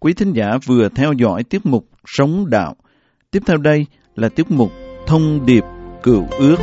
Quý thính giả vừa theo dõi tiết mục Sống Đạo. Tiếp theo đây là tiết mục Thông điệp Cựu Ước.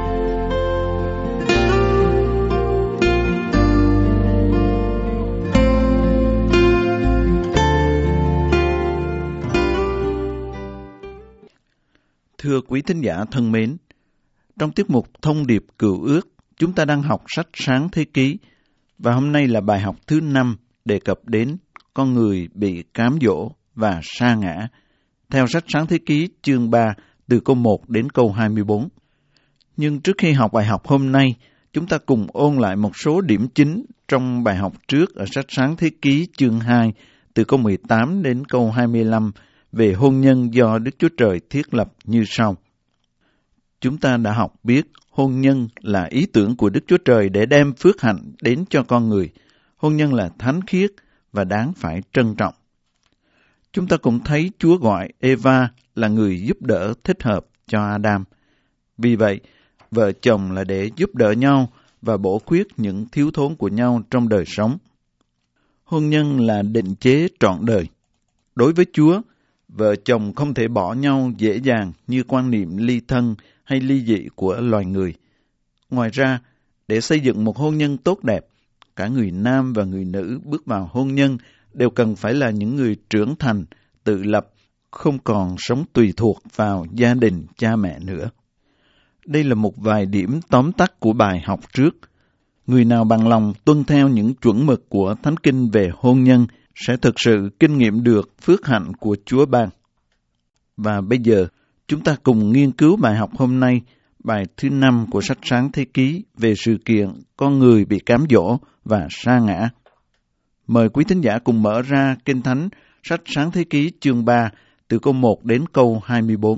Thưa quý thính giả thân mến, trong tiết mục Thông điệp Cựu Ước, chúng ta đang học sách Sáng Thế Ký, và hôm nay là bài học thứ 5 đề cập đến con người bị cám dỗ và sa ngã, theo sách Sáng Thế Ký chương 3 từ câu 1 đến câu 24. Nhưng trước khi học bài học hôm nay, chúng ta cùng ôn lại một số điểm chính trong bài học trước ở sách Sáng Thế Ký chương 2 từ câu 18 đến câu 25 về hôn nhân do Đức Chúa Trời thiết lập như sau. Chúng ta đã học biết hôn nhân là ý tưởng của Đức Chúa Trời để đem phước hạnh đến cho con người. Hôn nhân là thánh khiết và đáng phải trân trọng. Chúng ta cũng thấy Chúa gọi Eva là người giúp đỡ thích hợp cho Adam. Vì vậy, vợ chồng là để giúp đỡ nhau và bổ khuyết những thiếu thốn của nhau trong đời sống. Hôn nhân là định chế trọn đời. Đối với Chúa, vợ chồng không thể bỏ nhau dễ dàng như quan niệm ly thân hay ly dị của loài người. Ngoài ra, để xây dựng một hôn nhân tốt đẹp, cả người nam và người nữ bước vào hôn nhân đều cần phải là những người trưởng thành, tự lập, không còn sống tùy thuộc vào gia đình cha mẹ nữa. Đây là một vài điểm tóm tắt của bài học trước. Người nào bằng lòng tuân theo những chuẩn mực của Thánh Kinh về hôn nhân sẽ thực sự kinh nghiệm được phước hạnh của Chúa ban. Và bây giờ, chúng ta cùng nghiên cứu bài học hôm nay, bài thứ 5 của sách Sáng Thế Ký về sự kiện con người bị cám dỗ và sa ngã. Mời quý thính giả cùng mở ra Kinh Thánh, sách Sáng Thế Ký chương 3, từ câu 1 đến câu 24.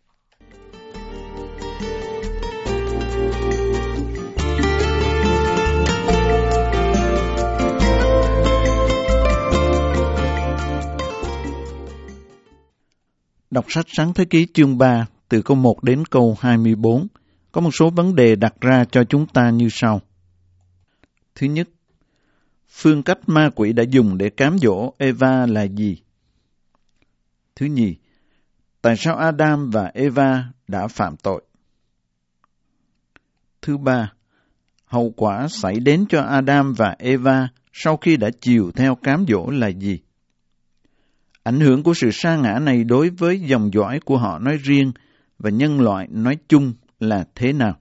Đọc sách Sáng Thế Ký chương 3, từ câu 1 đến câu 24, có một số vấn đề đặt ra cho chúng ta như sau. Thứ nhất, phương cách ma quỷ đã dùng để cám dỗ Eva là gì? Thứ nhì, tại sao Adam và Eva đã phạm tội? Thứ ba, hậu quả xảy đến cho Adam và Eva sau khi đã chiều theo cám dỗ là gì? Ảnh hưởng của sự sa ngã này đối với dòng dõi của họ nói riêng và nhân loại nói chung là thế nào?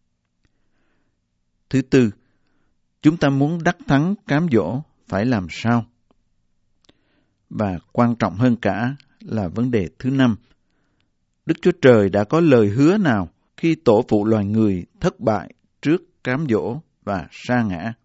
Thứ tư, chúng ta muốn đắc thắng cám dỗ phải làm sao? Và quan trọng hơn cả là vấn đề thứ 5. Đức Chúa Trời đã có lời hứa nào khi tổ phụ loài người thất bại trước cám dỗ và sa ngã?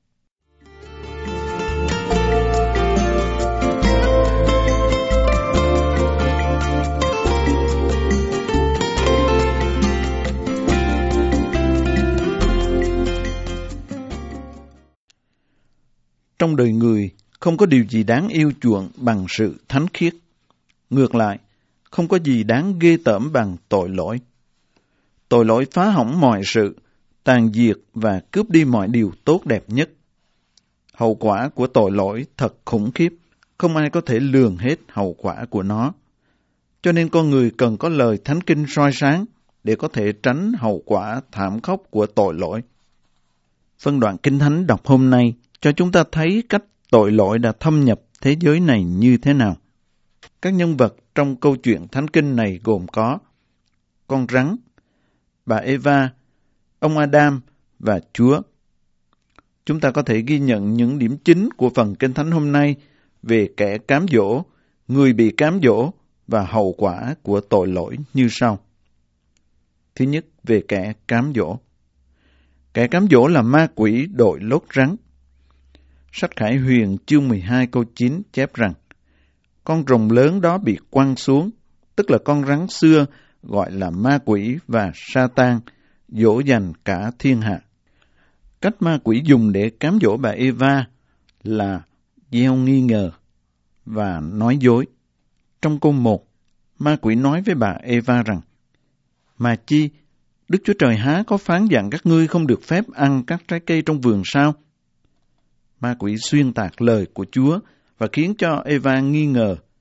Trong đời người, không có điều gì đáng yêu chuộng bằng sự thánh khiết. Ngược lại, không có gì đáng ghê tởm bằng tội lỗi. Tội lỗi phá hỏng mọi sự, tàn diệt và cướp đi mọi điều tốt đẹp nhất. Hậu quả của tội lỗi thật khủng khiếp, không ai có thể lường hết hậu quả của nó. Cho nên con người cần có lời Thánh Kinh soi sáng để có thể tránh hậu quả thảm khốc của tội lỗi. Phân đoạn Kinh Thánh đọc hôm nay cho chúng ta thấy cách tội lỗi đã thâm nhập thế giới này như thế nào. Các nhân vật trong câu chuyện Thánh Kinh này gồm có con rắn, bà Eva, ông Adam và Chúa. Chúng ta có thể ghi nhận những điểm chính của phần Kinh Thánh hôm nay về kẻ cám dỗ, người bị cám dỗ và hậu quả của tội lỗi như sau. Thứ nhất, về kẻ cám dỗ. Kẻ cám dỗ là ma quỷ đội lốt rắn. Sách Khải Huyền chương 12 câu 9 chép rằng, con rồng lớn đó bị quăng xuống, tức là con rắn xưa gọi là ma quỷ và Sa-tan, dỗ dành cả thiên hạ. Cách ma quỷ dùng để cám dỗ bà Eva là gieo nghi ngờ và nói dối. Trong câu 1, ma quỷ nói với bà Eva rằng, mà chi, Đức Chúa Trời há có phán dặn các ngươi không được phép ăn các trái cây trong vườn sao? Ma quỷ xuyên tạc lời của Chúa và khiến cho Eva nghi ngờ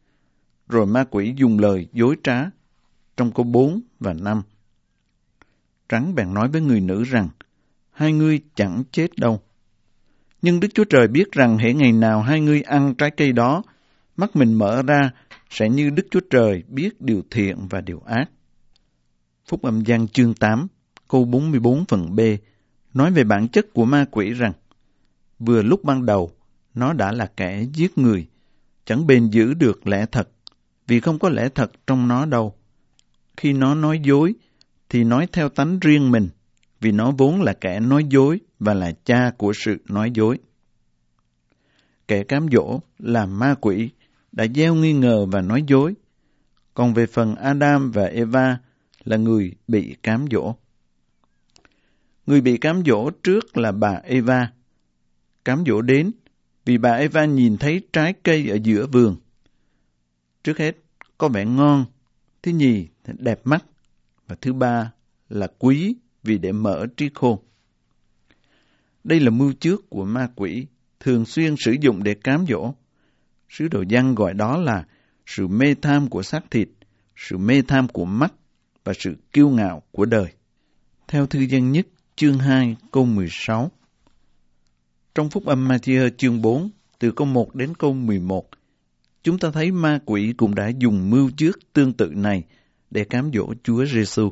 Rồi ma quỷ dùng lời dối trá trong câu 4 và 5. Trắng bèn nói với người nữ rằng, hai ngươi chẳng chết đâu. Nhưng Đức Chúa Trời biết rằng hễ ngày nào hai ngươi ăn trái cây đó, mắt mình mở ra sẽ như Đức Chúa Trời biết điều thiện và điều ác. Phúc Âm Giăng chương 8, câu 44 phần B, nói về bản chất của ma quỷ rằng, vừa lúc ban đầu, nó đã là kẻ giết người, chẳng bền giữ được lẽ thật, vì không có lẽ thật trong nó đâu. Khi nó nói dối, thì nói theo tánh riêng mình, vì nó vốn là kẻ nói dối và là cha của sự nói dối. Kẻ cám dỗ là ma quỷ đã gieo nghi ngờ và nói dối, còn về phần Adam và Eva là người bị cám dỗ. Người bị cám dỗ trước là bà Eva. Cám dỗ đến vì bà Eva nhìn thấy trái cây ở giữa vườn. Trước hết, có vẻ ngon, thứ nhì, đẹp mắt, và thứ ba là quý vì để mở trí khôn. Đây là mưu trước của ma quỷ, thường xuyên sử dụng để cám dỗ. Sứ đồ Giăng gọi đó là sự mê tham của xác thịt, sự mê tham của mắt và sự kiêu ngạo của đời. Theo thư Giăng nhất chương 2 câu 16. Trong Phúc Âm Ma-thi-ơ chương 4 từ câu 1 đến câu 11, chúng ta thấy ma quỷ cũng đã dùng mưu trước tương tự này để cám dỗ Chúa Giêsu.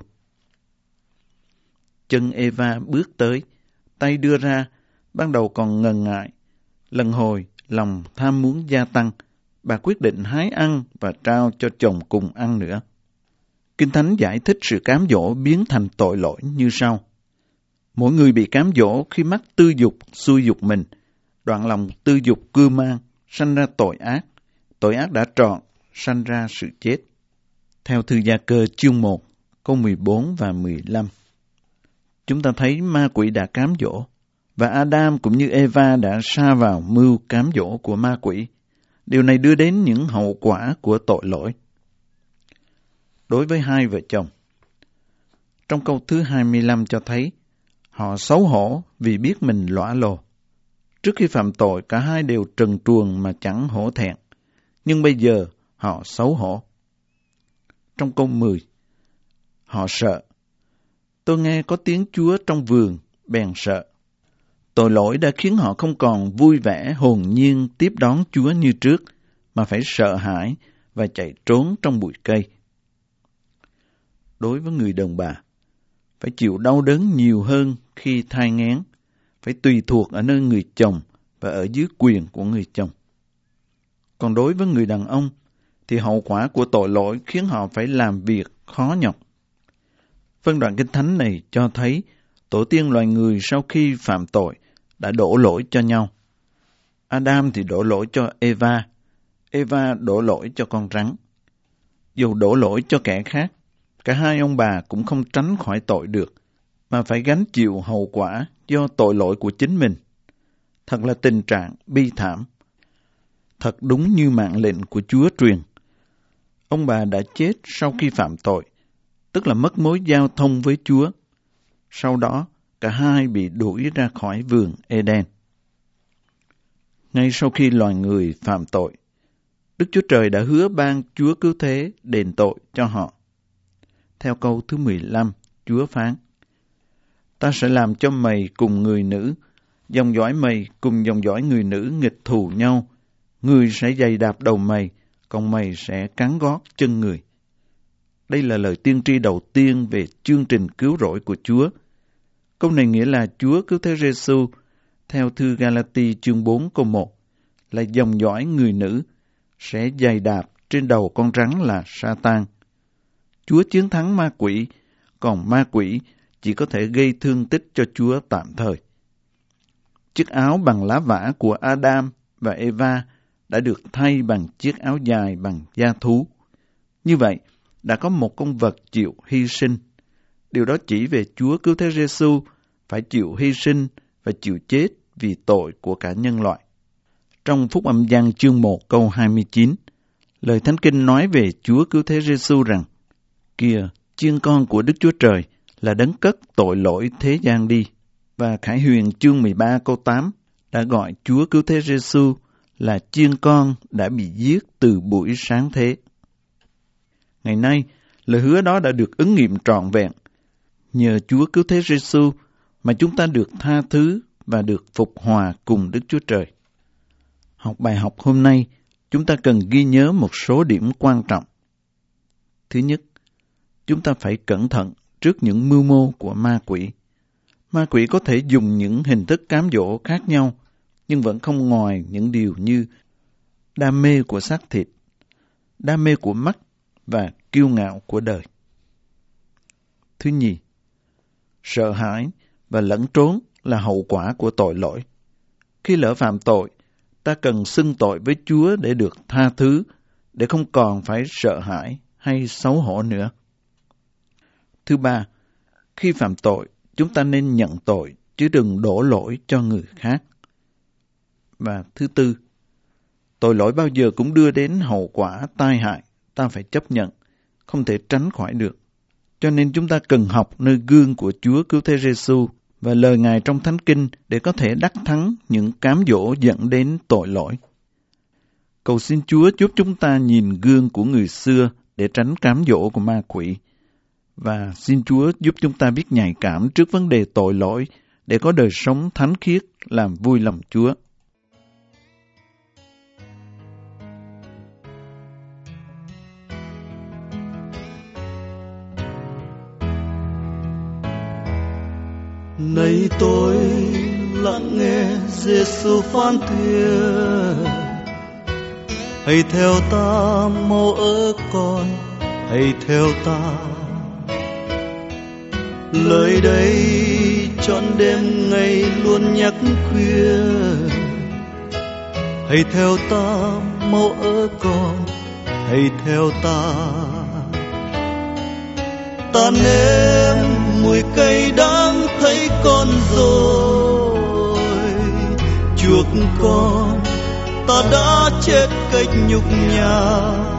Chân Eva bước tới, tay đưa ra, ban đầu còn ngần ngại. Lần hồi, lòng tham muốn gia tăng, bà quyết định hái ăn và trao cho chồng cùng ăn nữa. Kinh Thánh giải thích sự cám dỗ biến thành tội lỗi như sau. Mỗi người bị cám dỗ khi mắc tư dục xui dục mình, đoạn lòng tư dục cưu mang, sanh ra tội ác đã trọn, sanh ra sự chết. Theo thư Gia-cơ chương 1, câu 14 và 15. Chúng ta thấy ma quỷ đã cám dỗ, và Adam cũng như Eva đã sa vào mưu cám dỗ của ma quỷ. Điều này đưa đến những hậu quả của tội lỗi. Đối với hai vợ chồng, trong câu thứ 25 cho thấy, họ xấu hổ vì biết mình lõa lồ. Trước khi phạm tội, cả hai đều trần truồng mà chẳng hổ thẹn. Nhưng bây giờ, họ xấu hổ. Trong câu 10, họ sợ. Tôi nghe có tiếng Chúa trong vườn, bèn sợ. Tội lỗi đã khiến họ không còn vui vẻ, hồn nhiên tiếp đón Chúa như trước, mà phải sợ hãi và chạy trốn trong bụi cây. Đối với người đàn bà, phải chịu đau đớn nhiều hơn khi thai nghén, phải tùy thuộc ở nơi người chồng và ở dưới quyền của người chồng. Còn đối với người đàn ông, thì hậu quả của tội lỗi khiến họ phải làm việc khó nhọc. Phân đoạn Kinh Thánh này cho thấy tổ tiên loài người sau khi phạm tội đã đổ lỗi cho nhau. Adam thì đổ lỗi cho Eva, Eva đổ lỗi cho con rắn. Dù đổ lỗi cho kẻ khác, cả hai ông bà cũng không tránh khỏi tội được, mà phải gánh chịu hậu quả do tội lỗi của chính mình. Thật là tình trạng bi thảm. Thật đúng như mạng lệnh của Chúa truyền. Ông bà đã chết sau khi phạm tội, tức là mất mối giao thông với Chúa. Sau đó, cả hai bị đuổi ra khỏi vườn Eden. Ngay sau khi loài người phạm tội, Đức Chúa Trời đã hứa ban Chúa cứu thế đền tội cho họ. Theo câu thứ 15, Chúa phán, ta sẽ làm cho mày cùng người nữ, dòng dõi mày cùng dòng dõi người nữ nghịch thù nhau. Người sẽ giày đạp đầu mày, còn mày sẽ cắn gót chân người. Đây là lời tiên tri đầu tiên về chương trình cứu rỗi của Chúa. Câu này nghĩa là Chúa cứu thế Giêsu theo thư Galati chương 4 câu 1 là dòng dõi người nữ sẽ giày đạp trên đầu con rắn là Sa-tan. Chúa chiến thắng ma quỷ, còn ma quỷ chỉ có thể gây thương tích cho Chúa tạm thời. Chiếc áo bằng lá vả của Adam và Eva đã được thay bằng chiếc áo dài bằng da thú. Như vậy, đã có một con vật chịu hy sinh. Điều đó chỉ về Chúa cứu thế Giêsu phải chịu hy sinh và chịu chết vì tội của cả nhân loại. Trong Phúc Âm Giăng chương 1 câu 29, lời Thánh Kinh nói về Chúa cứu thế Giêsu rằng: Kìa, chiên con của Đức Chúa Trời là đấng cất tội lỗi thế gian đi. Và Khải Huyền chương 13 câu 8 đã gọi Chúa cứu thế Giêsu là chiên con đã bị giết từ buổi sáng thế. Ngày nay, lời hứa đó đã được ứng nghiệm trọn vẹn. Nhờ Chúa Cứu Thế Giêsu mà chúng ta được tha thứ và được phục hòa cùng Đức Chúa Trời. Học bài học hôm nay, chúng ta cần ghi nhớ một số điểm quan trọng. Thứ nhất, chúng ta phải cẩn thận trước những mưu mô của ma quỷ. Ma quỷ có thể dùng những hình thức cám dỗ khác nhau, nhưng vẫn không ngoài những điều như đam mê của xác thịt, đam mê của mắt và kiêu ngạo của đời. Thứ nhì, sợ hãi và lẩn trốn là hậu quả của tội lỗi. Khi lỡ phạm tội, ta cần xưng tội với Chúa để được tha thứ, để không còn phải sợ hãi hay xấu hổ nữa. Thứ ba, khi phạm tội, chúng ta nên nhận tội, chứ đừng đổ lỗi cho người khác. Và thứ tư, tội lỗi bao giờ cũng đưa đến hậu quả tai hại, ta phải chấp nhận, không thể tránh khỏi được. Cho nên chúng ta cần học nơi gương của Chúa Cứu Thế Giêsu và lời Ngài trong Thánh Kinh để có thể đắc thắng những cám dỗ dẫn đến tội lỗi. Cầu xin Chúa giúp chúng ta nhìn gương của người xưa để tránh cám dỗ của ma quỷ. Và xin Chúa giúp chúng ta biết nhạy cảm trước vấn đề tội lỗi để có đời sống thánh khiết làm vui lòng Chúa. Này tôi lắng nghe Giêsu phán thuyết, hãy theo ta mau ớ con, hãy theo ta. Lời đây trọn đêm ngày luôn nhắc khuyên, hãy theo ta mau ớ con, hãy theo ta. Ta nếm mùi cay đắng thấy con rồi, chuộc con ta đã chết cách nhục nhã,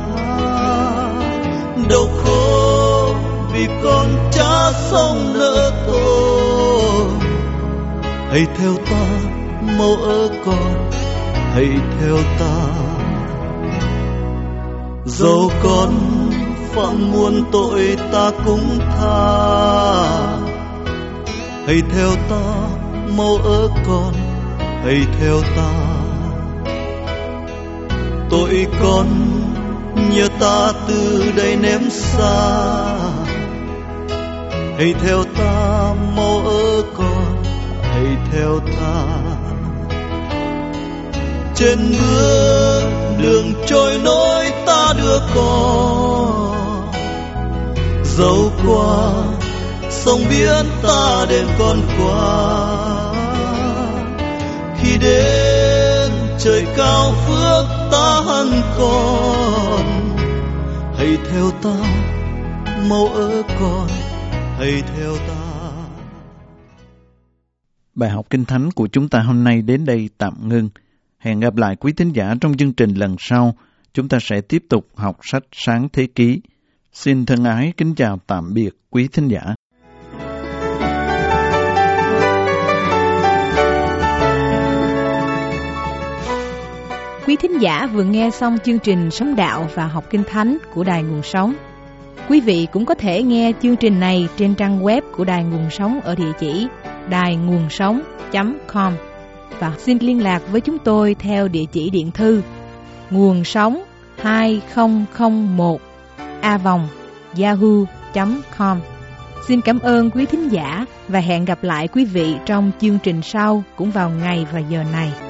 đau khổ vì con cha sống nỡ tôi. Hãy theo ta mau ớ con, hãy theo ta. Dẫu con phạm muôn tội ta cũng tha, hãy theo ta mau ớ con, hãy theo ta. Tội con nhờ ta từ đây ném xa, hãy theo ta mau ớ con, hãy theo ta. Trên bước đường trôi nổi ta đưa con, dẫu qua sông biển ta đem con qua. Khi đến trời cao phước ta hằng còn, hãy theo ta mau ớ con, hãy theo ta. Bài học Kinh Thánh của chúng ta hôm nay đến đây tạm ngưng. Hẹn gặp lại quý thính giả trong chương trình lần sau. Chúng ta sẽ tiếp tục học sách Sáng Thế Ký. Xin thân ái kính chào tạm biệt quý thính giả. Quý thính giả vừa nghe xong chương trình Sống Đạo và Học Kinh Thánh của Đài Nguồn Sống. Quý vị cũng có thể nghe chương trình này trên trang web của Đài Nguồn Sống ở địa chỉ dainguonsóng.com và xin liên lạc với chúng tôi theo địa chỉ điện thư nguồn sống 2001@yahoo.com. Xin cảm ơn quý thính giả và hẹn gặp lại quý vị trong chương trình sau cũng vào ngày và giờ này.